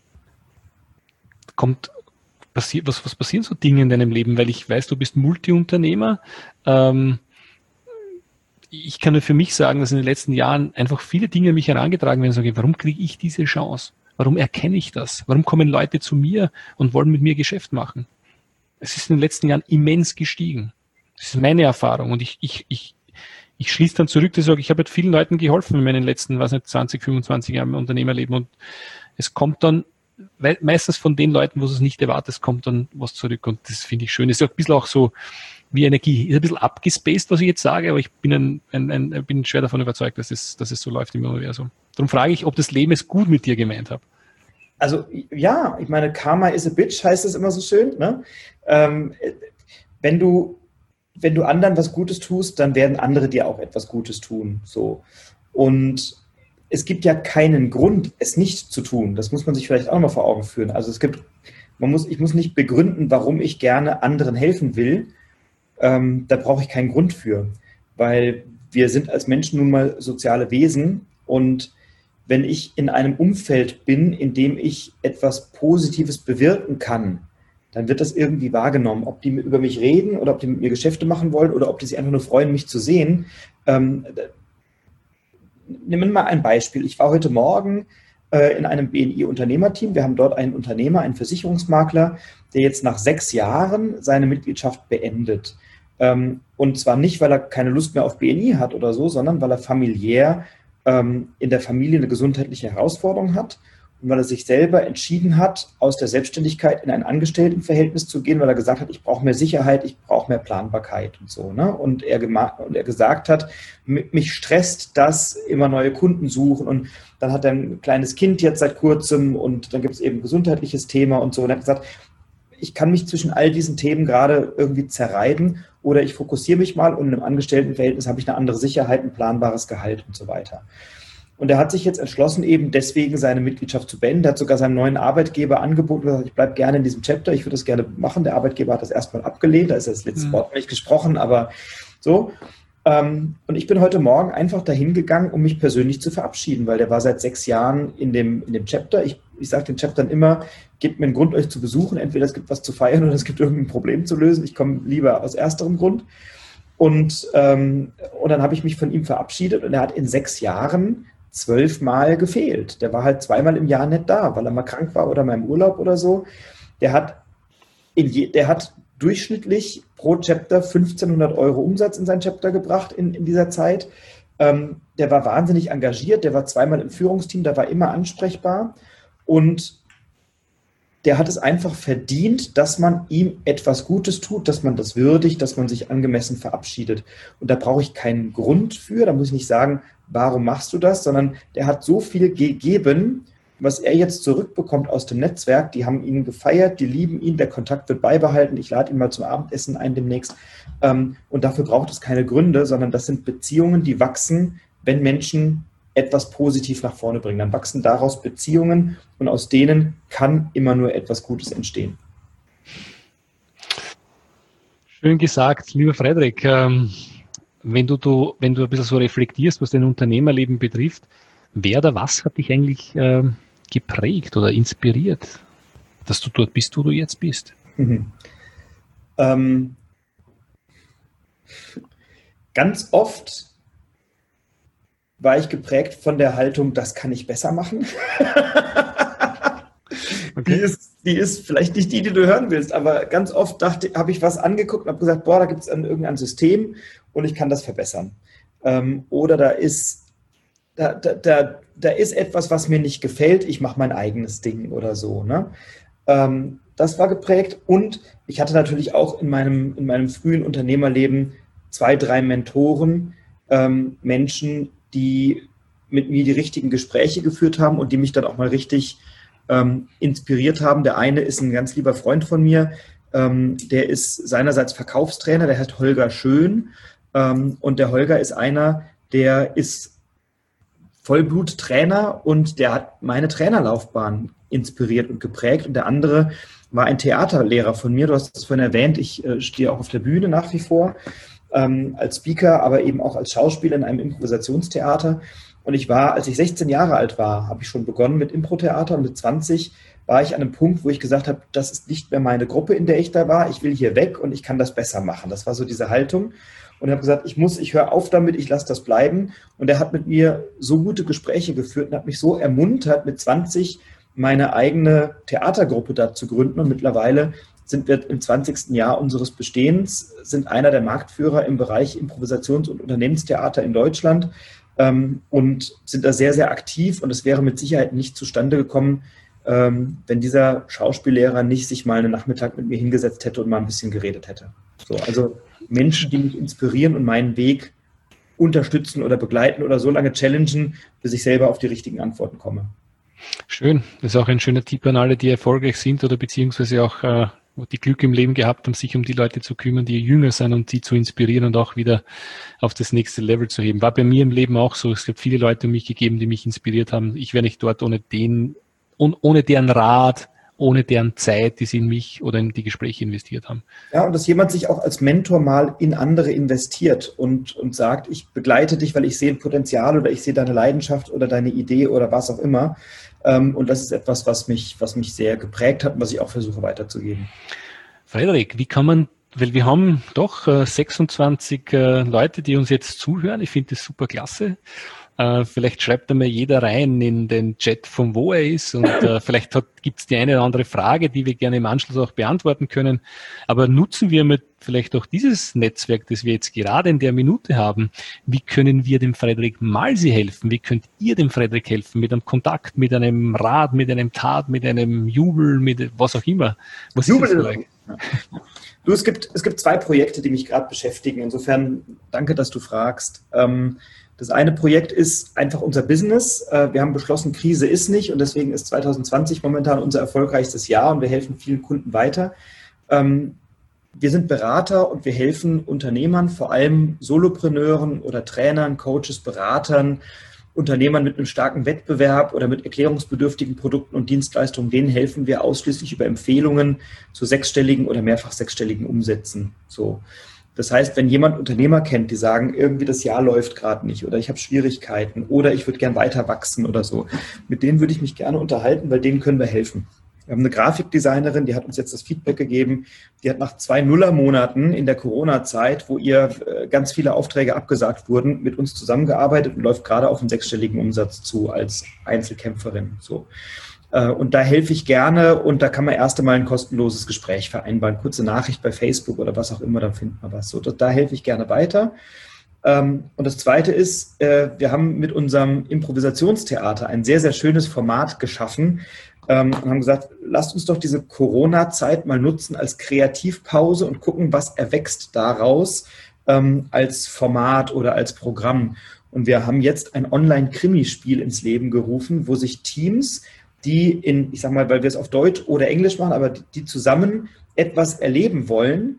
Was passieren so Dinge in deinem Leben? Weil ich weiß, du bist Multiunternehmer. Ich kann nur für mich sagen, dass in den letzten Jahren einfach viele Dinge an mich herangetragen werden. Sage, warum kriege ich diese Chance? Warum erkenne ich das? Warum kommen Leute zu mir und wollen mit mir Geschäft machen? Es ist in den letzten Jahren immens gestiegen. Das ist meine Erfahrung. Und ich schließe dann zurück, dass ich sage, ich habe halt vielen Leuten geholfen in meinen letzten, 20, 25 Jahren im Unternehmerleben. Und es kommt dann, meistens von den Leuten, wo es nicht erwartet, kommt dann was zurück. Und das finde ich schön. Das ist ein bisschen auch so wie Energie. Ist ein bisschen abgespaced, was ich jetzt sage, aber ich bin bin schwer davon überzeugt, dass es so läuft im Universum. Darum frage ich, ob das Leben es gut mit dir gemeint hat. Also ja, ich meine, Karma is a bitch, heißt es immer so schön. Ne? Wenn du anderen was Gutes tust, dann werden andere dir auch etwas Gutes tun. So. Und es gibt ja keinen Grund, es nicht zu tun. Das muss man sich vielleicht auch mal vor Augen führen. Also ich muss nicht begründen, warum ich gerne anderen helfen will. Da brauche ich keinen Grund für. Weil wir sind als Menschen nun mal soziale Wesen und wenn ich in einem Umfeld bin, in dem ich etwas Positives bewirken kann, dann wird das irgendwie wahrgenommen. Ob die über mich reden oder ob die mit mir Geschäfte machen wollen oder ob die sich einfach nur freuen, mich zu sehen. Nehmen wir mal ein Beispiel. Ich war heute Morgen in einem BNI-Unternehmerteam. Wir haben dort einen Unternehmer, einen Versicherungsmakler, der jetzt nach 6 Jahren seine Mitgliedschaft beendet. Und zwar nicht, weil er keine Lust mehr auf BNI hat oder so, sondern weil er familiär in der Familie eine gesundheitliche Herausforderung hat und weil er sich selber entschieden hat, aus der Selbstständigkeit in ein Angestelltenverhältnis zu gehen, weil er gesagt hat, ich brauche mehr Sicherheit, ich brauche mehr Planbarkeit und so. Ne? Und er gesagt hat, mich stresst das, immer neue Kunden suchen, und dann hat er ein kleines Kind jetzt seit kurzem und dann gibt es eben ein gesundheitliches Thema und so. Und er hat gesagt, ich kann mich zwischen all diesen Themen gerade irgendwie zerreiben oder ich fokussiere mich mal, und in einem Angestelltenverhältnis habe ich eine andere Sicherheit, ein planbares Gehalt und so weiter. Und er hat sich jetzt entschlossen, eben deswegen seine Mitgliedschaft zu beenden. Er hat sogar seinem neuen Arbeitgeber angeboten, gesagt, ich bleibe gerne in diesem Chapter, ich würde das gerne machen. Der Arbeitgeber hat das erstmal abgelehnt, da ist das letzte Wort nicht gesprochen, aber so. Und ich bin heute Morgen einfach dahin gegangen, um mich persönlich zu verabschieden, weil der war seit 6 Jahren in dem Chapter. Ich sage den Chaptern immer, gebt mir einen Grund, euch zu besuchen. Entweder es gibt was zu feiern oder es gibt irgendein Problem zu lösen. Ich komme lieber aus ersterem Grund. Und dann habe ich mich von ihm verabschiedet, und er hat in 6 Jahren 12 Mal gefehlt. Der war halt 2-mal im Jahr nicht da, weil er mal krank war oder mal im Urlaub oder so. Der hat durchschnittlich pro Chapter 1.500 € Umsatz in sein Chapter gebracht in dieser Zeit. Der war wahnsinnig engagiert, der war 2-mal im Führungsteam, der war immer ansprechbar, und der hat es einfach verdient, dass man ihm etwas Gutes tut, dass man das würdigt, dass man sich angemessen verabschiedet. Und da brauche ich keinen Grund für, da muss ich nicht sagen, warum machst du das, sondern der hat so viel gegeben, was er jetzt zurückbekommt aus dem Netzwerk. Die haben ihn gefeiert, die lieben ihn, der Kontakt wird beibehalten. Ich lade ihn mal zum Abendessen ein demnächst. Und dafür braucht es keine Gründe, sondern das sind Beziehungen, die wachsen, wenn Menschen etwas positiv nach vorne bringen. Dann wachsen daraus Beziehungen, und aus denen kann immer nur etwas Gutes entstehen. Schön gesagt, lieber Frederik. Wenn du ein bisschen so reflektierst, was dein Unternehmerleben betrifft, wer oder was hat dich eigentlich geprägt oder inspiriert, dass du dort bist, wo du jetzt bist? Ganz oft war ich geprägt von der Haltung, das kann ich besser machen. Okay. Die ist vielleicht nicht die du hören willst, aber ganz oft habe ich was angeguckt und habe gesagt, da gibt es irgendein System und ich kann das verbessern. Oder da ist etwas, was mir nicht gefällt, ich mache mein eigenes Ding oder so. Ne? Das war geprägt, und ich hatte natürlich auch in meinem frühen Unternehmerleben 2, 3 Mentoren, Menschen, die mit mir die richtigen Gespräche geführt haben und die mich dann auch mal richtig inspiriert haben. Der eine ist ein ganz lieber Freund von mir, der ist seinerseits Verkaufstrainer, der heißt Holger Schön, und der Holger ist einer, der ist Vollbluttrainer, und der hat meine Trainerlaufbahn inspiriert und geprägt, und der andere war ein Theaterlehrer von mir. Du hast es vorhin erwähnt, ich stehe auch auf der Bühne nach wie vor als Speaker, aber eben auch als Schauspieler in einem Improvisationstheater. Und ich war, als ich 16 Jahre alt war, habe ich schon begonnen mit Impro-Theater, und mit 20 war ich an einem Punkt, wo ich gesagt habe, das ist nicht mehr meine Gruppe, in der ich da war, ich will hier weg und ich kann das besser machen. Das war so diese Haltung. Und ich habe gesagt, ich höre auf damit, ich lasse das bleiben. Und er hat mit mir so gute Gespräche geführt und hat mich so ermuntert, mit 20 meine eigene Theatergruppe da zu gründen. Und mittlerweile sind wir im 20. Jahr unseres Bestehens, sind einer der Marktführer im Bereich Improvisations- und Unternehmenstheater in Deutschland, und sind da sehr, sehr aktiv. Und es wäre mit Sicherheit nicht zustande gekommen, wenn dieser Schauspiellehrer nicht sich mal einen Nachmittag mit mir hingesetzt hätte und mal ein bisschen geredet hätte. So, also Menschen, die mich inspirieren und meinen Weg unterstützen oder begleiten oder so lange challengen, bis ich selber auf die richtigen Antworten komme. Schön. Das ist auch ein schöner Tipp an alle, die erfolgreich sind oder beziehungsweise auch die Glück im Leben gehabt haben, sich um die Leute zu kümmern, die jünger sind, und die zu inspirieren und auch wieder auf das nächste Level zu heben. War bei mir im Leben auch so. Es gibt viele Leute um mich gegeben, die mich inspiriert haben. Ich wäre nicht dort ohne deren Rat ohne deren Zeit, die sie in mich oder in die Gespräche investiert haben. Ja, und dass jemand sich auch als Mentor mal in andere investiert und sagt, ich begleite dich, weil ich sehe ein Potenzial oder ich sehe deine Leidenschaft oder deine Idee oder was auch immer. Und das ist etwas, was mich sehr geprägt hat und was ich auch versuche weiterzugeben. Frederik, wie kann man, weil wir haben doch 26 Leute, die uns jetzt zuhören. Ich finde das super klasse. Vielleicht schreibt einmal jeder rein in den Chat, von wo er ist, und vielleicht gibt es die eine oder andere Frage, die wir gerne im Anschluss auch beantworten können. Aber nutzen wir mit vielleicht auch dieses Netzwerk, das wir jetzt gerade in der Minute haben. Wie können wir dem Frederik Malsi helfen? Wie könnt ihr dem Frederik helfen? Mit einem Kontakt, mit einem Rat, mit einem Tat, mit einem Jubel, mit was auch immer. Was Jubel ist das, Frederik? Du, es gibt 2 Projekte, die mich gerade beschäftigen. Insofern danke, dass du fragst. Das eine Projekt ist einfach unser Business. Wir haben beschlossen, Krise ist nicht, und deswegen ist 2020 momentan unser erfolgreichstes Jahr und wir helfen vielen Kunden weiter. Wir sind Berater und wir helfen Unternehmern, vor allem Solopreneuren oder Trainern, Coaches, Beratern, Unternehmern mit einem starken Wettbewerb oder mit erklärungsbedürftigen Produkten und Dienstleistungen. Denen helfen wir ausschließlich über Empfehlungen zu 6-stelligen oder mehrfach 6-stelligen Umsätzen. So. Das heißt, wenn jemand Unternehmer kennt, die sagen, irgendwie das Jahr läuft gerade nicht oder ich habe Schwierigkeiten oder ich würde gern weiter wachsen oder so, mit denen würde ich mich gerne unterhalten, weil denen können wir helfen. Wir haben eine Grafikdesignerin, die hat uns jetzt das Feedback gegeben, die hat nach 2 Nullermonaten in der Corona-Zeit, wo ihr ganz viele Aufträge abgesagt wurden, mit uns zusammengearbeitet und läuft gerade auf einen 6-stelligen Umsatz zu als Einzelkämpferin. So. Und da helfe ich gerne und da kann man erst einmal ein kostenloses Gespräch vereinbaren, kurze Nachricht bei Facebook oder was auch immer, dann findet man was. So, da helfe ich gerne weiter. Und das Zweite ist, wir haben mit unserem Improvisationstheater ein sehr, sehr schönes Format geschaffen und haben gesagt, lasst uns doch diese Corona-Zeit mal nutzen als Kreativpause und gucken, was erwächst daraus als Format oder als Programm. Und wir haben jetzt ein Online-Krimispiel ins Leben gerufen, wo sich Teams, die ich sag mal, weil wir es auf Deutsch oder Englisch machen, aber die zusammen etwas erleben wollen.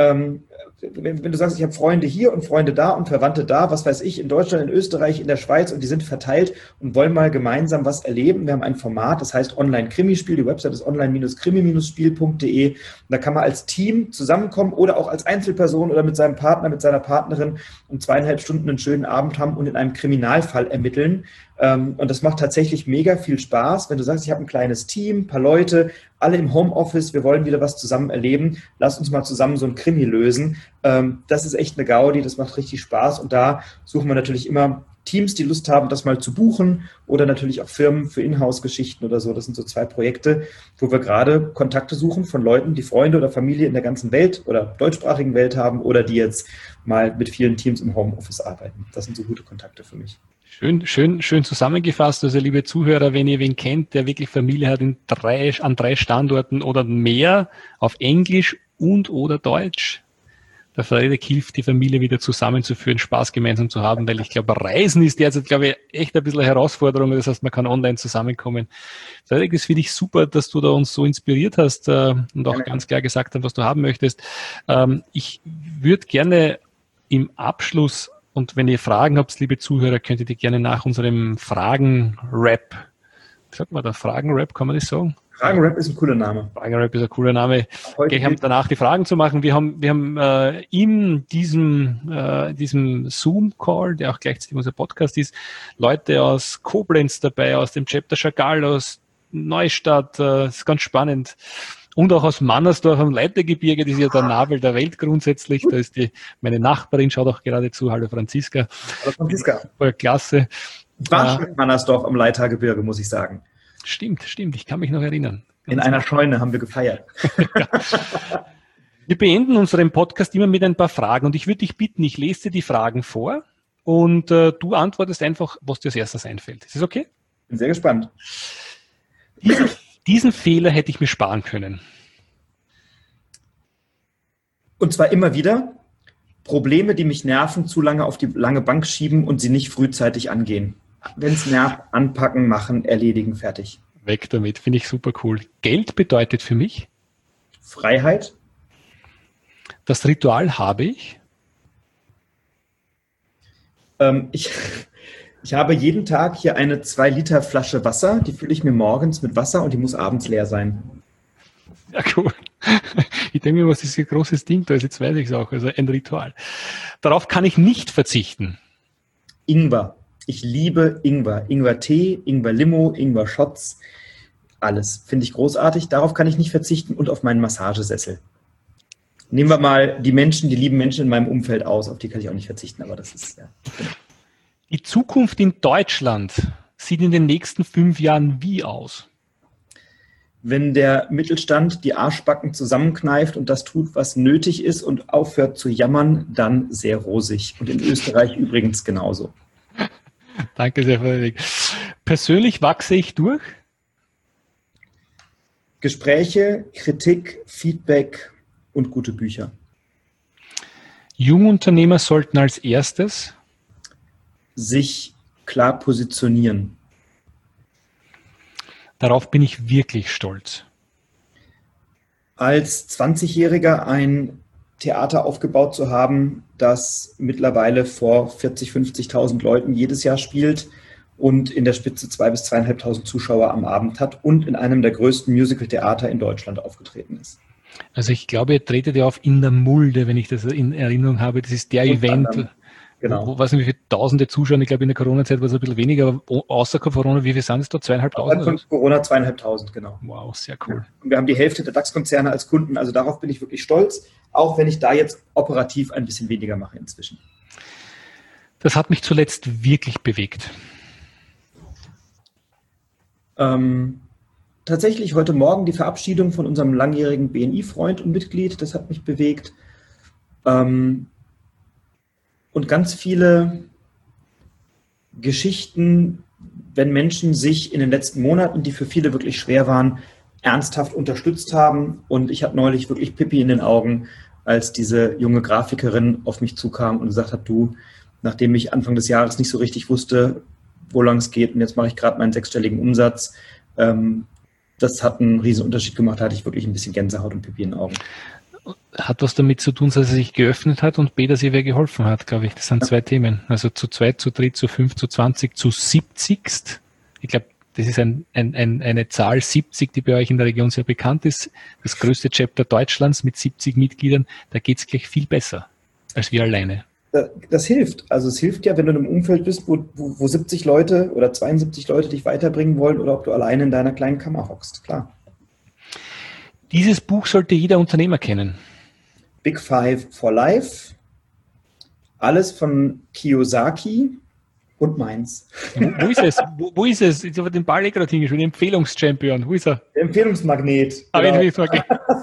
Wenn du sagst, ich habe Freunde hier und Freunde da und Verwandte da, was weiß ich, in Deutschland, in Österreich, in der Schweiz, und die sind verteilt und wollen mal gemeinsam was erleben. Wir haben ein Format, das heißt Online-Krimispiel. Die Website ist online-krimi-spiel.de. Da kann man als Team zusammenkommen oder auch als Einzelperson oder mit seinem Partner, mit seiner Partnerin und 2,5 Stunden einen schönen Abend haben und in einem Kriminalfall ermitteln. Und das macht tatsächlich mega viel Spaß. Wenn du sagst, ich habe ein kleines Team, ein paar Leute, alle im Homeoffice, wir wollen wieder was zusammen erleben, lass uns mal zusammen so ein Krimi lösen. Das ist echt eine Gaudi, das macht richtig Spaß. Und da suchen wir natürlich immer Teams, die Lust haben, das mal zu buchen, oder natürlich auch Firmen für Inhouse-Geschichten oder so. Das sind so 2 Projekte, wo wir gerade Kontakte suchen von Leuten, die Freunde oder Familie in der ganzen Welt oder deutschsprachigen Welt haben oder die jetzt mal mit vielen Teams im Homeoffice arbeiten. Das sind so gute Kontakte für mich. Schön zusammengefasst. Also liebe Zuhörer, wenn ihr wen kennt, der wirklich Familie hat an 3 Standorten oder mehr auf Englisch und oder Deutsch, der Frederik hilft, die Familie wieder zusammenzuführen, Spaß gemeinsam zu haben, weil ich glaube, Reisen ist derzeit, glaube ich, echt ein bisschen eine Herausforderung. Das heißt, man kann online zusammenkommen. Frederik, das finde ich super, dass du da uns so inspiriert hast und auch ganz klar gesagt hast, was du haben möchtest. Ich würde gerne im Abschluss, und wenn ihr Fragen habt, liebe Zuhörer, könnt ihr die gerne nach unserem Fragen-Rap, sagt man da, Fragen-Rap, kann man das sagen? Fragen-Rap ist ein cooler Name. Fragen-Rap ist ein cooler Name. Gleich haben danach die Fragen zu machen. Wir haben in diesem Zoom-Call, der auch gleichzeitig unser Podcast ist, Leute aus Koblenz dabei, aus dem Chapter Chagall, aus Neustadt, das ist ganz spannend. Und auch aus Mannersdorf am Leitergebirge, das ist ja der Nabel der Welt grundsätzlich. Da ist meine Nachbarin, schaut auch gerade zu. Hallo Franziska. Hallo Franziska. Voll klasse. Ich war schon in Mannersdorf am Leitergebirge, muss ich sagen. Stimmt. Ich kann mich noch erinnern. In einer Scheune haben wir gefeiert. Ja. Wir beenden unseren Podcast immer mit ein paar Fragen. Und ich würde dich bitten, ich lese dir die Fragen vor und du antwortest einfach, was dir als erstes einfällt. Ist das okay? Bin sehr gespannt. Diesen Fehler hätte ich mir sparen können. Und zwar immer wieder Probleme, die mich nerven, zu lange auf die lange Bank schieben und sie nicht frühzeitig angehen. Wenn es nervt, anpacken, machen, erledigen, fertig. Weg damit, finde ich super cool. Geld bedeutet für mich? Freiheit. Das Ritual habe ich? Ich habe jeden Tag hier eine 2 Liter Flasche Wasser, die fülle ich mir morgens mit Wasser und die muss abends leer sein. Ja, cool. Ich denke mir, was ist ein großes Ding da ist, jetzt weiß ich es auch, also ein Ritual. Darauf kann ich nicht verzichten. Ingwer. Ich liebe Ingwer. Ingwer-Tee, Ingwer-Limo, Ingwer-Shots. Alles. Finde ich großartig. Darauf kann ich nicht verzichten und auf meinen Massagesessel. Nehmen wir mal die lieben Menschen in meinem Umfeld aus. Auf die kann ich auch nicht verzichten, aber das ist, ja. Die Zukunft in Deutschland sieht in den nächsten 5 Jahren wie aus? Wenn der Mittelstand die Arschbacken zusammenkneift und das tut, was nötig ist und aufhört zu jammern, dann sehr rosig. Und in Österreich übrigens genauso. Danke sehr, Frederik. Persönlich wachse ich durch? Gespräche, Kritik, Feedback und gute Bücher. Jungunternehmer sollten als erstes sich klar positionieren. Darauf bin ich wirklich stolz. Als 20-Jähriger ein Theater aufgebaut zu haben, das mittlerweile vor 40.000, 50.000 Leuten jedes Jahr spielt und in der Spitze 2.000 bis 2.500 Zuschauer am Abend hat und in einem der größten Musical-Theater in Deutschland aufgetreten ist. Also ich glaube, ihr tretet ja auf in der Mulde, wenn ich das in Erinnerung habe. Das ist der Event, genau. Wo weiß nicht, wie viele tausende Zuschauer, ich glaube in der Corona-Zeit war es ein bisschen weniger, aber außer Corona, wie viel sind es da? 2.500? Von Corona 2.500, genau. Wow, sehr cool. Und wir haben die Hälfte der DAX-Konzerne als Kunden, also darauf bin ich wirklich stolz, auch wenn ich da jetzt operativ ein bisschen weniger mache inzwischen. Das hat mich zuletzt wirklich bewegt. Tatsächlich heute Morgen die Verabschiedung von unserem langjährigen BNI-Freund und Mitglied, das hat mich bewegt. Und ganz viele Geschichten, wenn Menschen sich in den letzten Monaten, die für viele wirklich schwer waren, ernsthaft unterstützt haben. Und ich hatte neulich wirklich Pipi in den Augen, als diese junge Grafikerin auf mich zukam und gesagt hat, du, nachdem ich Anfang des Jahres nicht so richtig wusste, wo lang es geht und jetzt mache ich gerade meinen 6-stelligen Umsatz, das hat einen riesen Unterschied gemacht, da hatte ich wirklich ein bisschen Gänsehaut und Pipi in den Augen. Hat was damit zu tun, dass er sich geöffnet hat und B, dass ihr wer geholfen hat, glaube ich. Das sind zwei Themen. Also zu 2, zu 3, zu 5, zu 20, zu 70. Ich glaube, das ist eine Zahl 70, die bei euch in der Region sehr bekannt ist. Das größte Chapter Deutschlands mit 70 Mitgliedern. Da geht es gleich viel besser als wir alleine. Das hilft. Also es hilft ja, wenn du in einem Umfeld bist, wo 70 Leute oder 72 Leute dich weiterbringen wollen oder ob du alleine in deiner kleinen Kammer hockst. Klar. Dieses Buch sollte jeder Unternehmer kennen. Big Five for Life. Alles von Kiyosaki und meins. Wo ist es? Wo ist es? Ich habe den Ball gerade hingeschrieben. Empfehlungschampion. Wo ist er? Der Empfehlungsmagnet. Genau.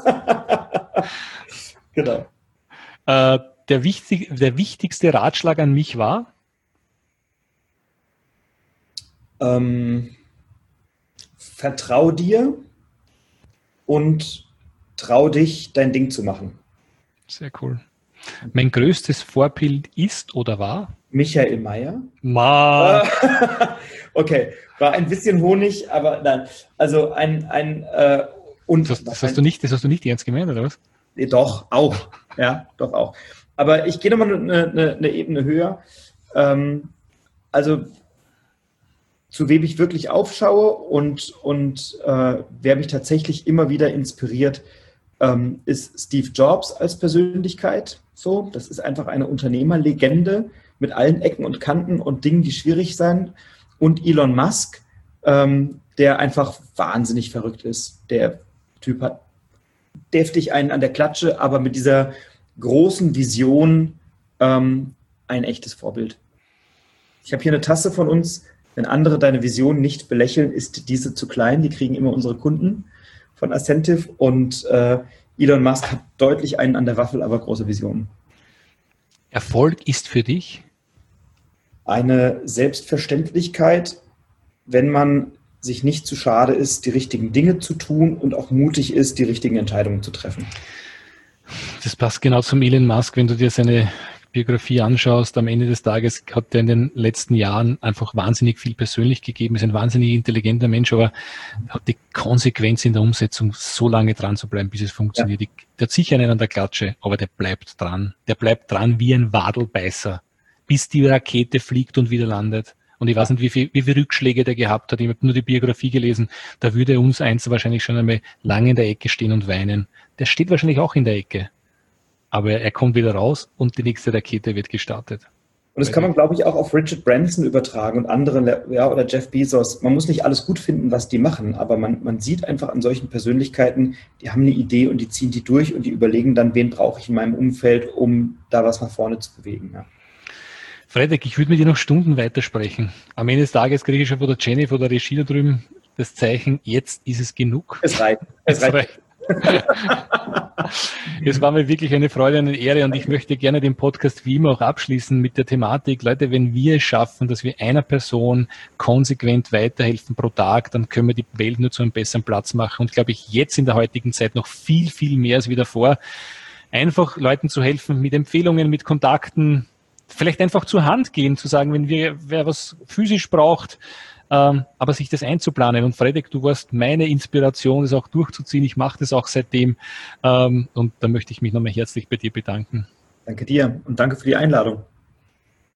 Genau. Der wichtigste Ratschlag an mich war? Vertrau dir und trau dich, dein Ding zu machen. Sehr cool. Mein größtes Vorbild ist oder war? Michael Mayer. Okay, war ein bisschen Honig, aber nein. Also das hast du nicht ernst gemeint, oder was? Doch, auch. Ja, doch auch. Aber ich gehe nochmal eine Ebene höher. Also zu wem ich wirklich aufschaue und wer mich tatsächlich immer wieder inspiriert, ist Steve Jobs als Persönlichkeit. So, das ist einfach eine Unternehmerlegende mit allen Ecken und Kanten und Dingen, die schwierig sind. Und Elon Musk, der einfach wahnsinnig verrückt ist. Der Typ hat deftig einen an der Klatsche, aber mit dieser großen Vision ein echtes Vorbild. Ich habe hier eine Tasse von uns. Wenn andere deine Vision nicht belächeln, ist diese zu klein. Die kriegen immer unsere Kunden von Ascentive. Und Elon Musk hat deutlich einen an der Waffel, aber große Visionen. Erfolg ist für dich? Eine Selbstverständlichkeit, wenn man sich nicht zu schade ist, die richtigen Dinge zu tun und auch mutig ist, die richtigen Entscheidungen zu treffen. Das passt genau zum Elon Musk, wenn du dir seine Biografie anschaust. Am Ende des Tages hat er in den letzten Jahren einfach wahnsinnig viel persönlich gegeben, ist ein wahnsinnig intelligenter Mensch, aber hat die Konsequenz in der Umsetzung, so lange dran zu bleiben, bis es funktioniert. Ja. Der hat sicher einen an der Klatsche, aber der bleibt dran. Der bleibt dran wie ein Wadelbeißer, bis die Rakete fliegt und wieder landet. Und ich weiß nicht, wie viele Rückschläge der gehabt hat. Ich habe nur die Biografie gelesen. Da würde uns eins wahrscheinlich schon einmal lange in der Ecke stehen und weinen. Der steht wahrscheinlich auch in der Ecke. Aber er kommt wieder raus und die nächste Rakete wird gestartet. Und das kann man, glaube ich, auch auf Richard Branson übertragen und andere, ja, oder Jeff Bezos. Man muss nicht alles gut finden, was die machen, aber man sieht einfach an solchen Persönlichkeiten, die haben eine Idee und die ziehen die durch und die überlegen dann, wen brauche ich in meinem Umfeld, um da was nach vorne zu bewegen. Ja. Frederik, ich würde mit dir noch Stunden weitersprechen. Am Ende des Tages kriege ich schon von der Jenny, von der Regie da drüben, das Zeichen, jetzt ist es genug. Es reicht. Es reicht. Es war mir wirklich eine Freude und eine Ehre und ich möchte gerne den Podcast wie immer auch abschließen mit der Thematik, Leute, wenn wir es schaffen, dass wir einer Person konsequent weiterhelfen pro Tag, dann können wir die Welt nur zu einem besseren Platz machen und glaube ich jetzt in der heutigen Zeit noch viel, viel mehr als wie davor. Einfach Leuten zu helfen mit Empfehlungen, mit Kontakten, vielleicht einfach zur Hand gehen, zu sagen, wenn wer was physisch braucht, aber sich das einzuplanen. Und Frederik, du warst meine Inspiration, das auch durchzuziehen. Ich mache das auch seitdem. Und da möchte ich mich nochmal herzlich bei dir bedanken. Danke dir und danke für die Einladung.